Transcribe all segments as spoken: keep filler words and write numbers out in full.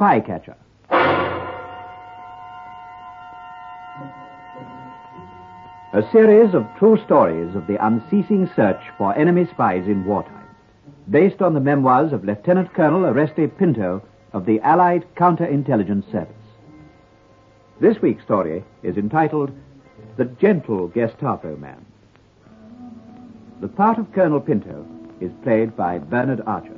Spycatcher. A series of true stories of the unceasing search for enemy spies in wartime, based on the memoirs of Lieutenant Colonel Oreste Pinto of the Allied Counterintelligence Service. This week's story is entitled The Gentle Gestapo Man. The part of Colonel Pinto is played by Bernard Archer.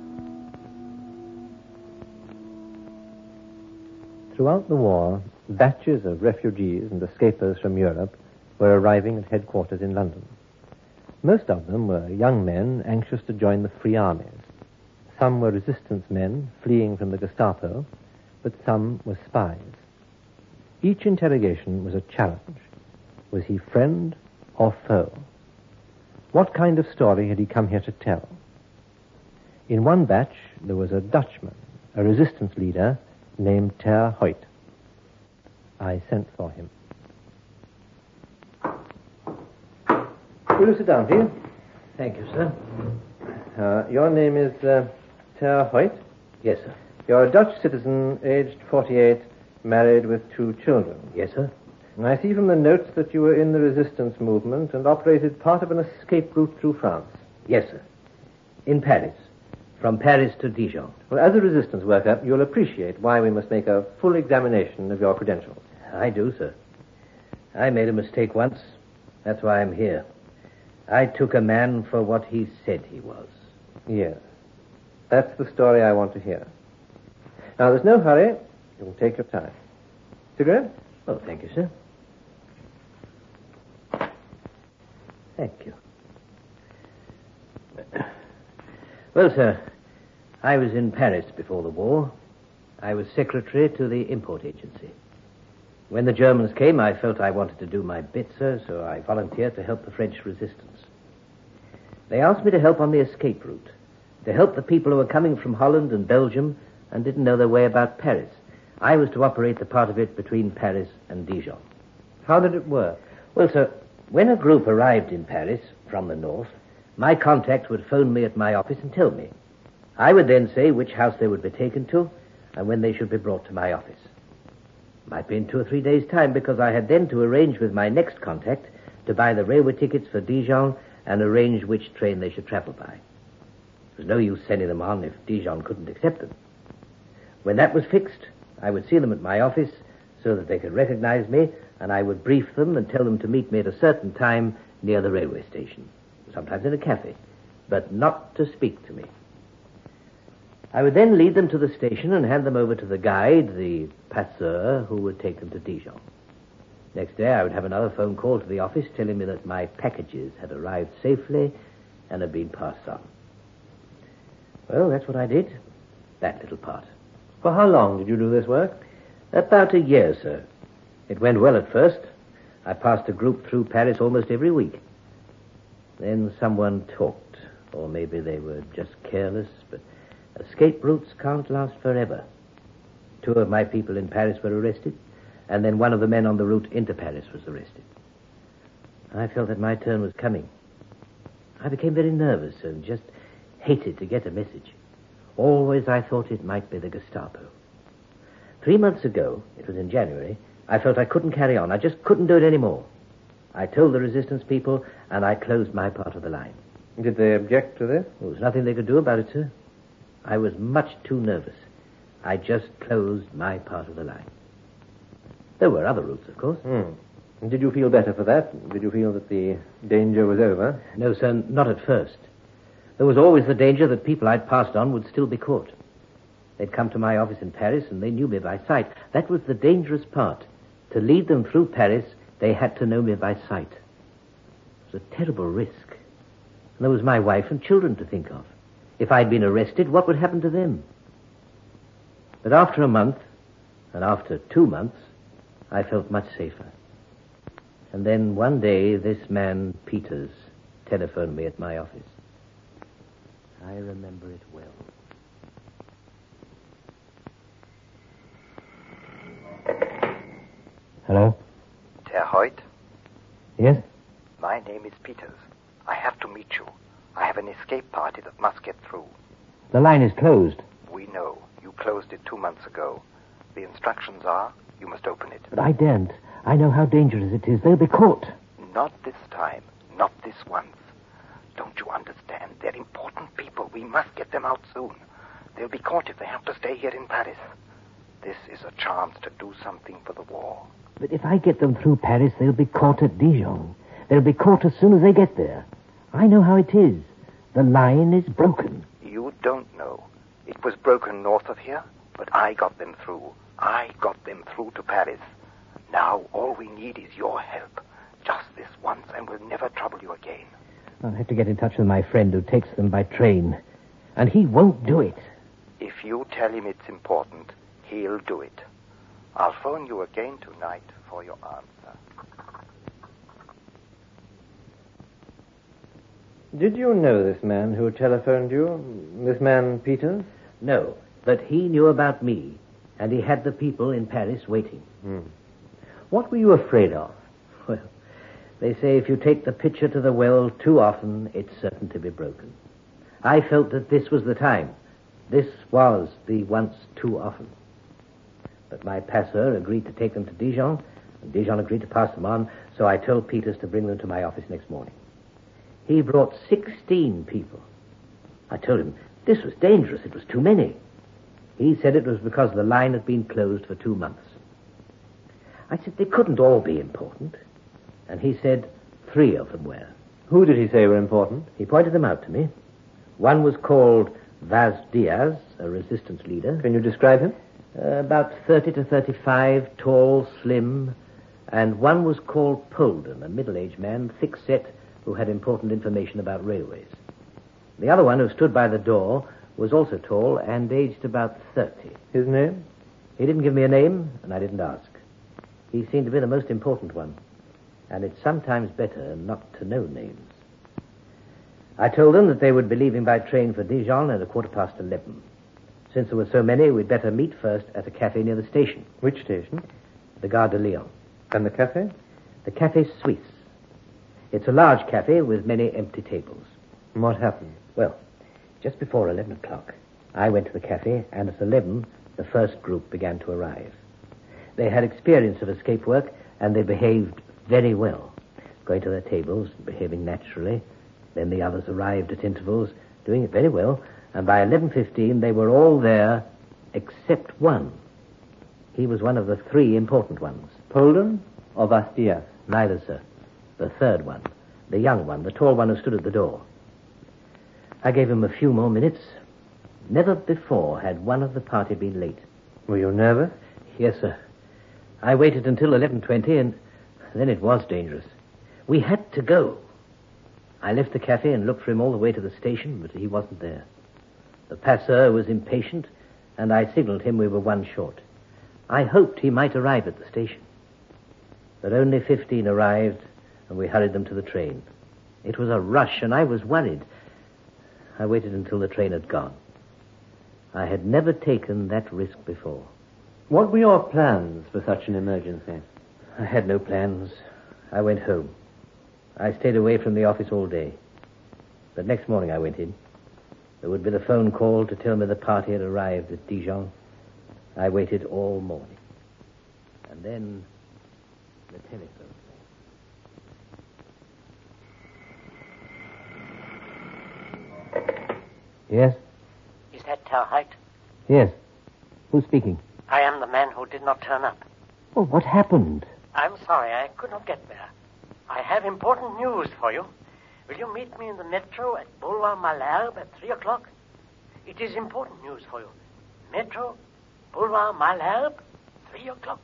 Throughout the war, batches of refugees and escapers from Europe were arriving at headquarters in London. Most of them were young men anxious to join the free armies. Some were resistance men fleeing from the Gestapo, but some were spies. Each interrogation was a challenge. Was he friend or foe? What kind of story had he come here to tell? In one batch, there was a Dutchman, a resistance leader named Ter Hoyt. I sent for him. Will you sit down, please? Thank you, sir. Uh, your name is uh, Ter Hoyt? Yes, sir. You're a Dutch citizen, aged forty-eight, married with two children. Yes, sir. And I see from the notes that you were in the resistance movement and operated part of an escape route through France. Yes, sir. In Paris. From Paris to Dijon. Well, as a resistance worker, you'll appreciate why we must make a full examination of your credentials. I do, sir. I made a mistake once. That's why I'm here. I took a man for what he said he was. Yes. That's the story I want to hear. Now, there's no hurry. You can take your time. Cigarette? Oh, thank you, sir. Thank you. Well, sir, I was in Paris before the war. I was secretary to the import agency. When the Germans came, I felt I wanted to do my bit, sir, so I volunteered to help the French resistance. They asked me to help on the escape route, to help the people who were coming from Holland and Belgium and didn't know their way about Paris. I was to operate the part of it between Paris and Dijon. How did it work? Well, sir, when a group arrived in Paris from the north, my contact would phone me at my office and tell me. I would then say which house they would be taken to and when they should be brought to my office. Might be in two or three days' time, because I had then to arrange with my next contact to buy the railway tickets for Dijon and arrange which train they should travel by. There was no use sending them on if Dijon couldn't accept them. When that was fixed, I would see them at my office so that they could recognize me, and I would brief them and tell them to meet me at a certain time near the railway station, sometimes in a cafe, but not to speak to me. I would then lead them to the station and hand them over to the guide, the passeur, who would take them to Dijon. Next day, I would have another phone call to the office telling me that my packages had arrived safely and had been passed on. Well, that's what I did, that little part. For how long did you do this work? About a year, sir. It went well at first. I passed a group through Paris almost every week. Then someone talked, or maybe they were just careless, but escape routes can't last forever. Two of my people in Paris were arrested, and then one of the men on the route into Paris was arrested. I felt that my turn was coming. I became very nervous and just hated to get a message. Always I thought it might be the Gestapo. Three months ago, it was in January, I felt I couldn't carry on. I just couldn't do it anymore. I told the resistance people, and I closed my part of the line. Did they object to this? There was nothing they could do about it, sir. I was much too nervous. I just closed my part of the line. There were other routes, of course. Hmm. And did you feel better for that? Did you feel that the danger was over? No, sir, not at first. There was always the danger that people I'd passed on would still be caught. They'd come to my office in Paris, and they knew me by sight. That was the dangerous part. To lead them through Paris, they had to know me by sight. It was a terrible risk. And there was my wife and children to think of. If I'd been arrested, what would happen to them? But after a month, and after two months, I felt much safer. And then one day, this man, Peters, telephoned me at my office. I remember it well. Hello? Ter Hoyt? Yes? My name is Peters. I have to meet you. I have an escape party that must get through. The line is closed. We know. You closed it two months ago. The instructions are you must open it. But I daren't. I know how dangerous it is. They'll be caught. Not this time. Not this once. Don't you understand? They're important people. We must get them out soon. They'll be caught if they have to stay here in Paris. This is a chance to do something for the war. But if I get them through Paris, they'll be caught at Dijon. They'll be caught as soon as they get there. I know how it is. The line is broken. You don't know. It was broken north of here, but I got them through. I got them through to Paris. Now all we need is your help. Just this once, and we'll never trouble you again. I'll have to get in touch with my friend who takes them by train. And he won't do it. If you tell him it's important, he'll do it. I'll phone you again tonight for your answer. Did you know this man who telephoned you? This man, Peters? No, but he knew about me, and he had the people in Paris waiting. Hmm. What were you afraid of? Well, they say if you take the pitcher to the well too often, it's certain to be broken. I felt that this was the time. This was the once too often. But my passeur agreed to take them to Dijon, and Dijon agreed to pass them on, so I told Peters to bring them to my office next morning. He brought sixteen people. I told him this was dangerous. It was too many. He said it was because the line had been closed for two months. I said they couldn't all be important. And he said three of them were. Who did he say were important? He pointed them out to me. One was called Vaz Diaz, a resistance leader. Can you describe him? Uh, about thirty to thirty-five, tall, slim. And one was called Polden, a middle-aged man, thick-set, who had important information about railways. The other one, who stood by the door, was also tall and aged about thirty. His name? He didn't give me a name, and I didn't ask. He seemed to be the most important one, and it's sometimes better not to know names. I told them that they would be leaving by train for Dijon at a quarter past eleven. Since there were so many, we'd better meet first at a cafe near the station. Which station? The Gare de Lyon. And the cafe? The Café Suisse. It's a large cafe with many empty tables. What happened? Well, just before eleven o'clock, I went to the cafe, and at eleven, the first group began to arrive. They had experience of escape work, and they behaved very well, going to their tables, behaving naturally. Then the others arrived at intervals, doing it very well, and by eleven fifteen, they were all there except one. He was one of the three important ones. Polden or Vaz Diaz? Neither, sir. The third one, the young one, the tall one who stood at the door. I gave him a few more minutes. Never before had one of the party been late. Were you nervous? Yes, sir. I waited until eleven twenty, and then it was dangerous. We had to go. I left the cafe and looked for him all the way to the station, but he wasn't there. The passeur was impatient, and I signaled him we were one short. I hoped he might arrive at the station. But only fifteen arrived, and we hurried them to the train. It was a rush, and I was worried. I waited until the train had gone. I had never taken that risk before. What were your plans for such an emergency? I had no plans. I went home. I stayed away from the office all day. But next morning I went in. There would be the phone call to tell me the party had arrived at Dijon. I waited all morning. And then the telephone. Yes? Is that Terhite? Yes. Who's speaking? I am the man who did not turn up. Oh, what happened? I'm sorry, I could not get there. I have important news for you. Will you meet me in the metro at Boulevard Malherbe at three o'clock? It is important news for you. Metro, Boulevard Malherbe, three o'clock.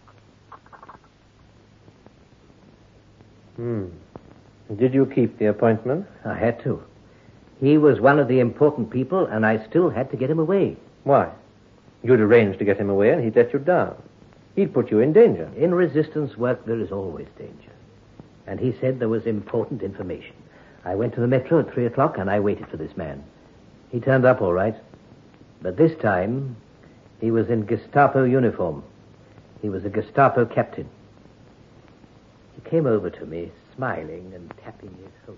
Hmm. Did you keep the appointment? I had to. He was one of the important people, and I still had to get him away. Why? You'd arranged to get him away, and he'd let you down. He'd put you in danger. In resistance work, there is always danger. And he said there was important information. I went to the metro at three o'clock, and I waited for this man. He turned up all right. But this time, he was in Gestapo uniform. He was a Gestapo captain. He came over to me, smiling and tapping his coat.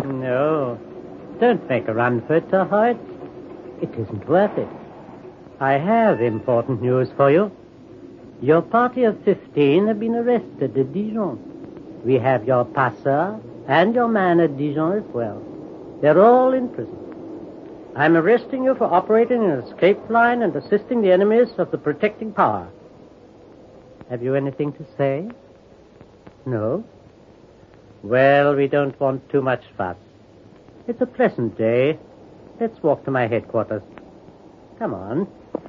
No. Don't make a run for it, Terhoyt. It isn't worth it. I have important news for you. Your party of fifteen have been arrested at Dijon. We have your passeur and your man at Dijon as well. They're all in prison. I'm arresting you for operating an escape line and assisting the enemies of the protecting power. Have you anything to say? No? Well, we don't want too much fuss. It's a pleasant day. Let's walk to my headquarters. Come on.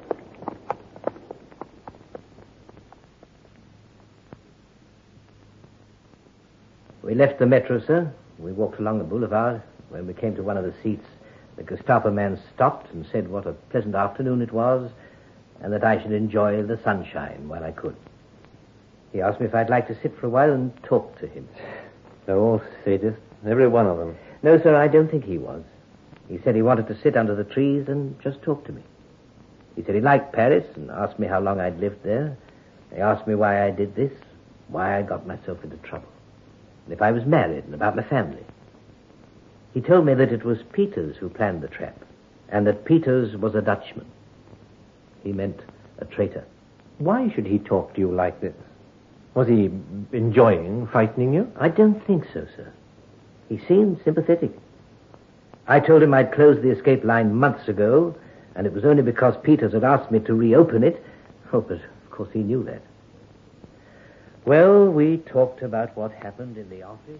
We left the metro, sir. We walked along the boulevard. When we came to one of the seats, the Gestapo man stopped and said what a pleasant afternoon it was and that I should enjoy the sunshine while I could. He asked me if I'd like to sit for a while and talk to him. They're all sadists, every one of them. No, sir, I don't think he was. He said he wanted to sit under the trees and just talk to me. He said he liked Paris and asked me how long I'd lived there. He asked me why I did this, why I got myself into trouble, and if I was married and about my family. He told me that it was Peters who planned the trap, and that Peters was a Dutchman. He meant a traitor. Why should he talk to you like this? Was he enjoying frightening you? I don't think so, sir. He seemed sympathetic. I told him I'd closed the escape line months ago, and it was only because Peters had asked me to reopen it. Oh, but of course he knew that. Well, we talked about what happened in the office.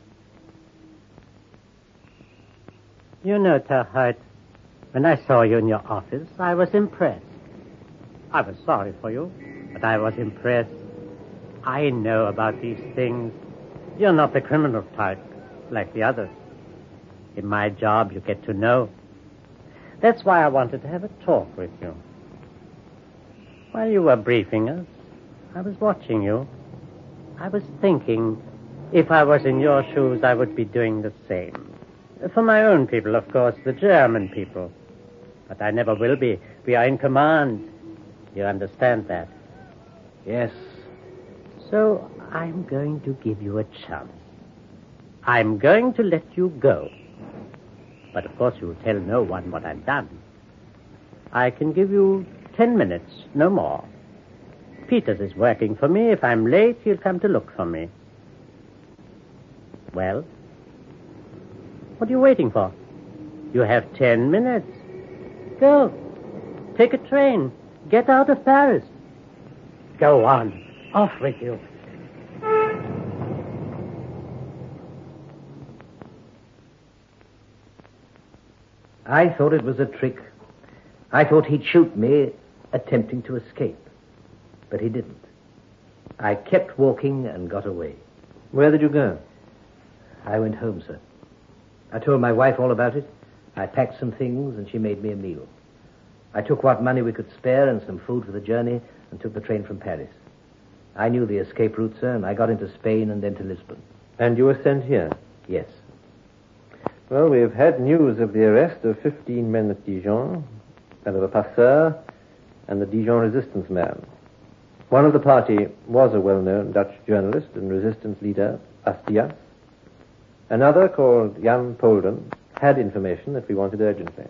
You know, Terhoyt, when I saw you in your office, I was impressed. I was sorry for you, but I was impressed. I know about these things. You're not the criminal type, like the others. In my job, you get to know. That's why I wanted to have a talk with you. While you were briefing us, I was watching you. I was thinking, if I was in your shoes, I would be doing the same. For my own people, of course, the German people. But I never will be. We are in command. You understand that? Yes. So I'm going to give you a chance. I'm going to let you go. But of course you'll tell no one what I've done. I can give you ten minutes, no more. Peters is working for me. If I'm late, he'll come to look for me. Well? What are you waiting for? You have ten minutes. Go. Take a train. Get out of Paris. Go on. Off with you. I thought it was a trick. I thought he'd shoot me attempting to escape. But he didn't. I kept walking and got away. Where did you go? I went home, sir. I told my wife all about it. I packed some things and she made me a meal. I took what money we could spare and some food for the journey and took the train from Paris. I knew the escape route, sir, and I got into Spain and then to Lisbon. And you were sent here? Yes. Well, we've had news of the arrest of fifteen men at Dijon, and of a passeur, and the Dijon resistance man. One of the party was a well-known Dutch journalist and resistance leader, Astias. Another, called Jan Polden, had information that we wanted urgently.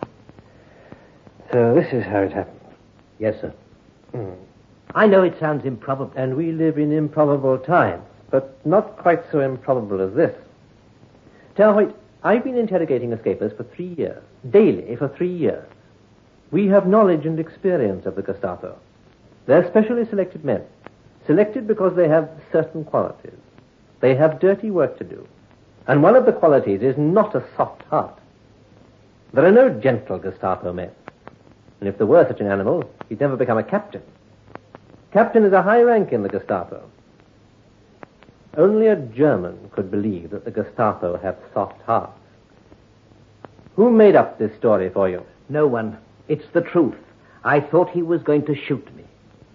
So this is how it happened. Yes, sir. Mm. I know it sounds improbable. And we live in improbable times, but not quite so improbable as this. Terhoyt, I've been interrogating escapers for three years, daily for three years. We have knowledge and experience of the Gestapo. They're specially selected men, selected because they have certain qualities. They have dirty work to do. And one of the qualities is not a soft heart. There are no gentle Gestapo men. And if there were such an animal, he'd never become a captain. Captain is a high rank in the Gestapo. Only a German could believe that the Gestapo have soft hearts. Who made up this story for you? No one. It's the truth. I thought he was going to shoot me.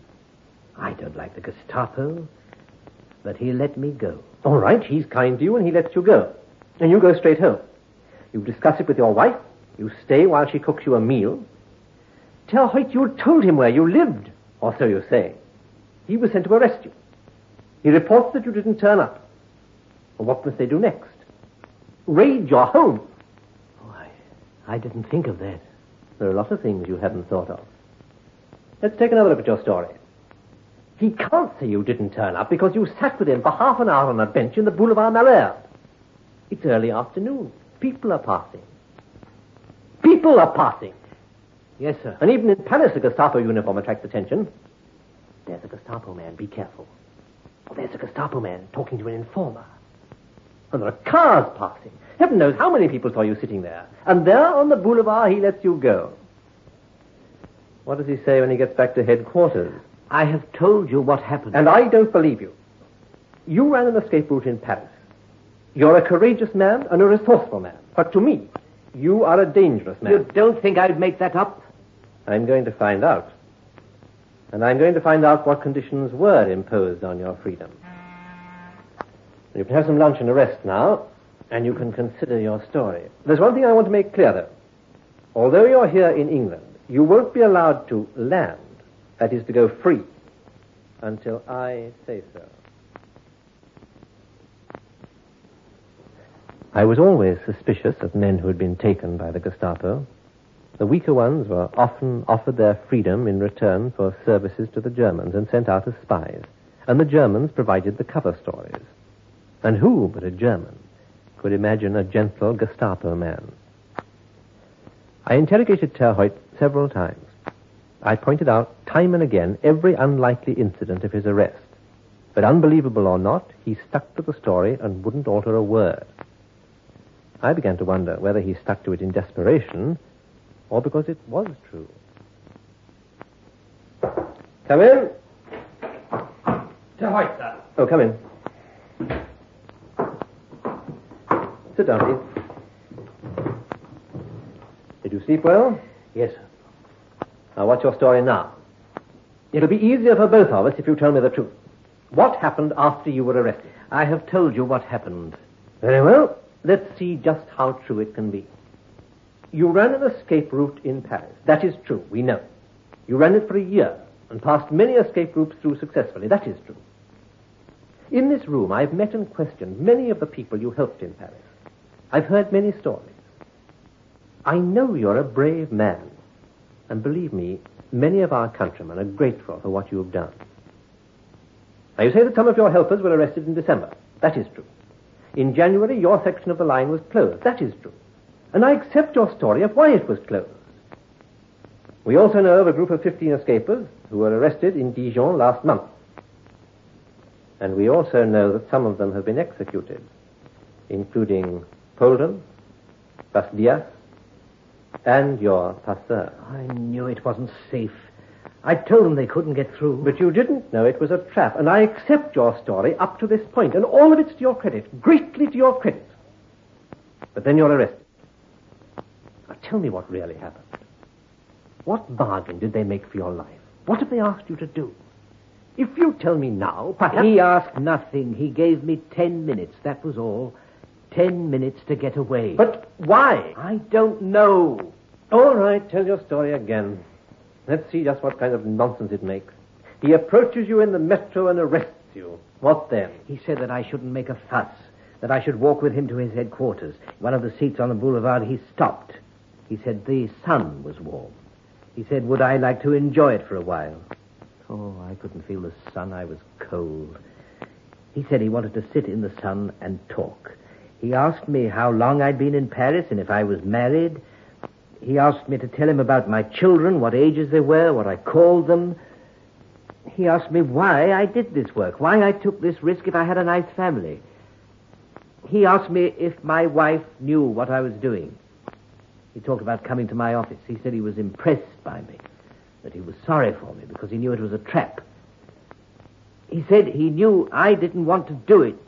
I don't like the Gestapo, but he let me go. All right, he's kind to you and he lets you go. And you go straight home. You discuss it with your wife. You stay while she cooks you a meal. Terhoyt, you told him where you lived, or so you say. He was sent to arrest you. He reports that you didn't turn up. Well, what must they do next? Raid your home. Oh, I, I didn't think of that. There are a lot of things you hadn't thought of. Let's take another look at your story. He can't say you didn't turn up because you sat with him for half an hour on a bench in the Boulevard Malherbe. It's early afternoon. People are passing. People are passing. Yes, sir. And even in Paris, a Gestapo uniform attracts attention. There's a Gestapo man. Be careful. Oh, there's a Gestapo man talking to an informer. And there are cars passing. Heaven knows how many people saw you sitting there. And there on the boulevard, he lets you go. What does he say when he gets back to headquarters? I have told you what happened. And I don't believe you. You ran an escape route in Paris. You're a courageous man and a resourceful man. But to me, you are a dangerous man. You don't think I'd make that up? I'm going to find out. And I'm going to find out what conditions were imposed on your freedom. You can have some lunch and a rest now, and you can consider your story. There's one thing I want to make clear, though. Although you're here in England, you won't be allowed to land, that is to go free, until I say so. I was always suspicious of men who had been taken by the Gestapo. The weaker ones were often offered their freedom in return for services to the Germans and sent out as spies. And the Germans provided the cover stories. And who but a German could imagine a gentle Gestapo man? I interrogated Terhoyt several times. I pointed out time and again every unlikely incident of his arrest. But unbelievable or not, he stuck to the story and wouldn't alter a word. I began to wonder whether he stuck to it in desperation or because it was true. Come in. Terhoyt, sir. Oh, come in. Sit down, please. Did you sleep well? Yes, sir. Now, what's your story now? It'll be easier for both of us if you tell me the truth. What happened after you were arrested? I have told you what happened. Very well. Let's see just how true it can be. You ran an escape route in Paris. That is true, we know. You ran it for a year and passed many escape routes through successfully. That is true. In this room, I've met and questioned many of the people you helped in Paris. I've heard many stories. I know you're a brave man. And believe me, many of our countrymen are grateful for what you have done. Now, you say that some of your helpers were arrested in December. That is true. In January, your section of the line was closed. That is true. And I accept your story of why it was closed. We also know of a group of fifteen escapers who were arrested in Dijon last month. And we also know that some of them have been executed, including Polden, Basdias, and your passeur. I knew it wasn't safe. I told them they couldn't get through. But you didn't know it was a trap, and I accept your story up to this point, and all of it's to your credit, greatly to your credit. But then you're arrested. Now tell me what really happened. What bargain did they make for your life? What have they asked you to do? If you tell me now, perhaps... He asked nothing. He gave me ten minutes, that was all. Ten minutes to get away. But why? I don't know. All right, tell your story again. Let's see just what kind of nonsense it makes. He approaches you in the metro and arrests you. What then? He said that I shouldn't make a fuss, that I should walk with him to his headquarters. One of the seats on the boulevard, he stopped. He said the sun was warm. He said, would I like to enjoy it for a while? Oh, I couldn't feel the sun. I was cold. He said he wanted to sit in the sun and talk. He asked me how long I'd been in Paris and if I was married. He asked me to tell him about my children, what ages they were, what I called them. He asked me why I did this work, why I took this risk if I had a nice family. He asked me if my wife knew what I was doing. He talked about coming to my office. He said he was impressed by me, that he was sorry for me because he knew it was a trap. He said he knew I didn't want to do it.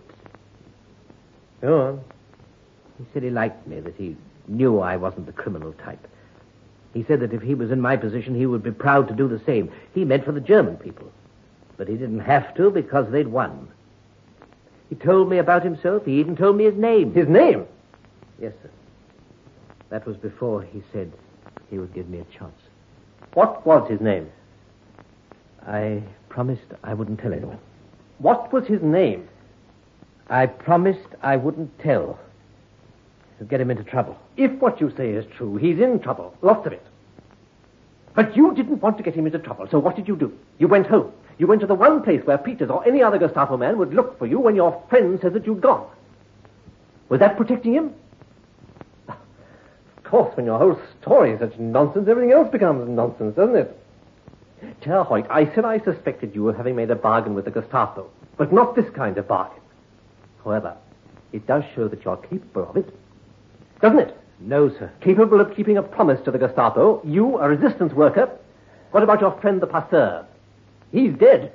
Go on. He said he liked me, that he knew I wasn't the criminal type. He said that if he was in my position, he would be proud to do the same. He meant for the German people. But he didn't have to because they'd won. He told me about himself. He even told me his name. His name? Yes, sir. That was before he said he would give me a chance. What was his name? I promised I wouldn't tell anyone. What was his name? I promised I wouldn't tell. It'll get him into trouble. If what you say is true, he's in trouble. Lots of it. But you didn't want to get him into trouble, so what did you do? You went home. You went to the one place where Peters or any other Gestapo man would look for you when your friend said that you'd gone. Was that protecting him? Of course, when your whole story is such nonsense, everything else becomes nonsense, doesn't it? Terhoyt, I said I suspected you of having made a bargain with the Gestapo, but not this kind of bargain. However, it does show that you're capable of it, doesn't it? No, sir. Capable of keeping a promise to the Gestapo, you, a resistance worker. What about your friend the Passeur? He's dead.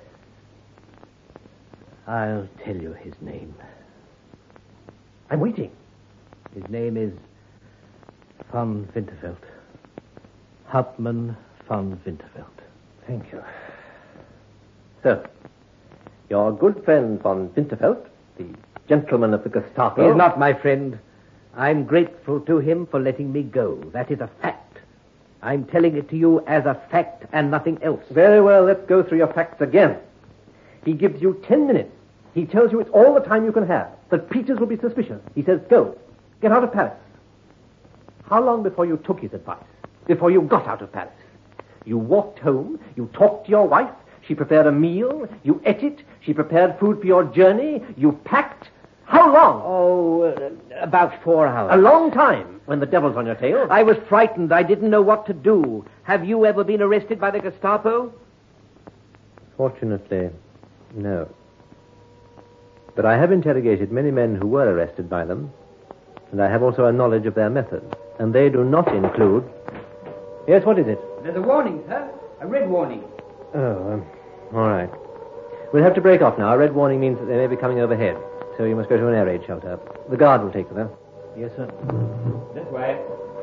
I'll tell you his name. I'm waiting. His name is von Winterfeld. Hauptmann von Winterfeld. Thank you. So, your good friend von Winterfeld, the gentleman of the Gestapo... He's not my friend. I'm grateful to him for letting me go. That is a fact. I'm telling it to you as a fact and nothing else. Very well, let's go through your facts again. He gives you ten minutes. He tells you it's all the time you can have, that Peters will be suspicious. He says, go, get out of Paris. How long before you took his advice? Before you got out of Paris? You walked home, you talked to your wife, she prepared a meal, you ate it, she prepared food for your journey, you packed. How long? Oh, uh, about four hours. A long time, when the devil's on your tail. I was frightened. I didn't know what to do. Have you ever been arrested by the Gestapo? Fortunately, no. But I have interrogated many men who were arrested by them, and I have also a knowledge of their methods, and they do not include... Yes, what is it? There's a warning, sir. A red warning. Oh, um, all right. We'll have to break off now. A red warning means that they may be coming overhead. So you must go to an air raid shelter. The guard will take you there. Yes, sir. This way.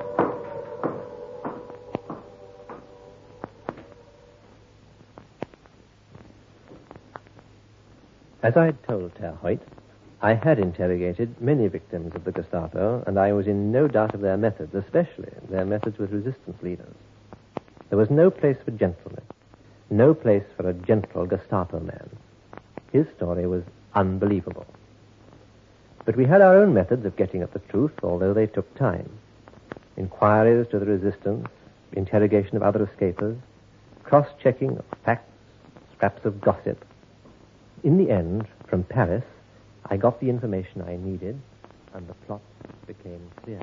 As I had told Terhoyt, I had interrogated many victims of the Gestapo, and I was in no doubt of their methods, especially their methods with resistance leaders. There was no place for gentlemen, no place for a gentle Gestapo man. His story was unbelievable. But we had our own methods of getting at the truth, although they took time. Inquiries to the resistance, interrogation of other escapers, cross-checking of facts, scraps of gossip. In the end, from Paris, I got the information I needed, and the plot became clear.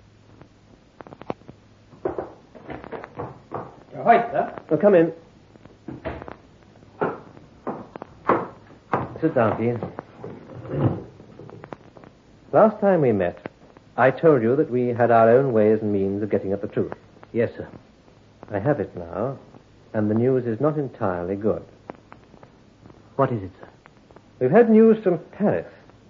Terhoyt, sir. Well, come in. Sit down, please. Last time we met, I told you that we had our own ways and means of getting at the truth. Yes, sir. I have it now, and the news is not entirely good. What is it, sir? We've had news from Paris.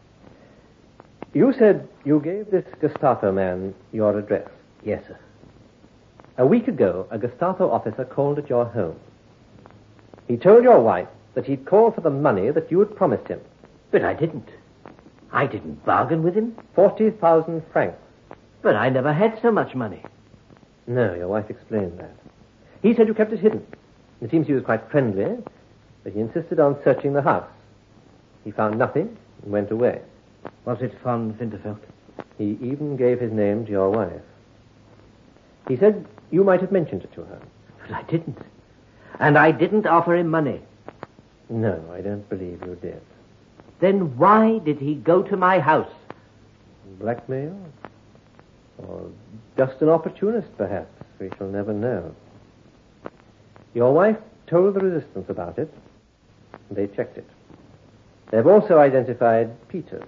You said you gave this Gestapo man your address. Yes, sir. A week ago, a Gestapo officer called at your home. He told your wife that he'd called for the money that you had promised him. But I didn't. I didn't bargain with him. Forty thousand francs. But I never had so much money. No, your wife explained that. He said you kept it hidden. It seems he was quite friendly, but he insisted on searching the house. He found nothing and went away. Was it von Winterfeld? He even gave his name to your wife. He said you might have mentioned it to her. But I didn't. And I didn't offer him money. No, I don't believe you did. Then why did he go to my house? Blackmail? Or just an opportunist, perhaps. We shall never know. Your wife told the resistance about it. They checked it. They've also identified Peters.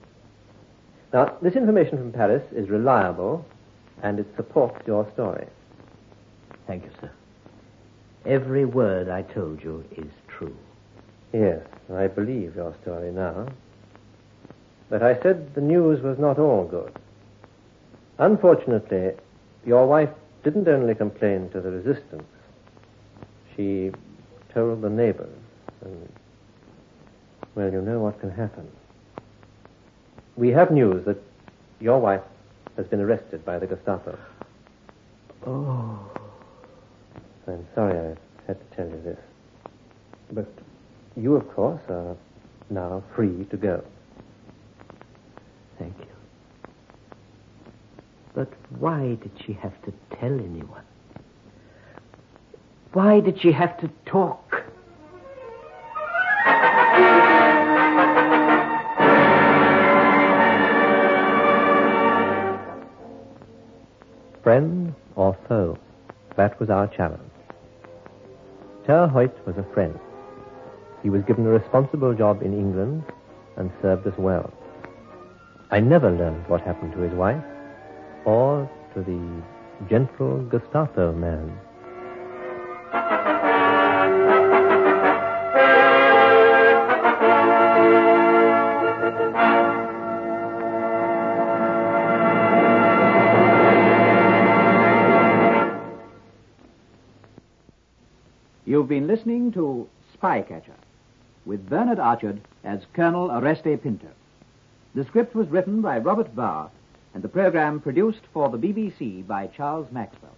Now, this information from Paris is reliable, and it supports your story. Thank you, sir. Every word I told you is true. Yes, I believe your story now. But I said the news was not all good. Unfortunately, your wife didn't only complain to the resistance. She told the neighbors, and, well, you know what can happen. We have news that your wife has been arrested by the Gestapo. Oh. I'm sorry I had to tell you this. But you, of course, are now free to go. Thank you. But why did she have to tell anyone? Why did she have to talk? Friend or foe? That was our challenge. Ter Hoyt was a friend. He was given a responsible job in England and served us well. I never learned what happened to his wife or to the gentle Gestapo man. You've been listening to Spycatcher, with Bernard Archard as Colonel Oreste Pinto. The script was written by Robert Barr, and the program produced for the B B C by Charles Maxwell.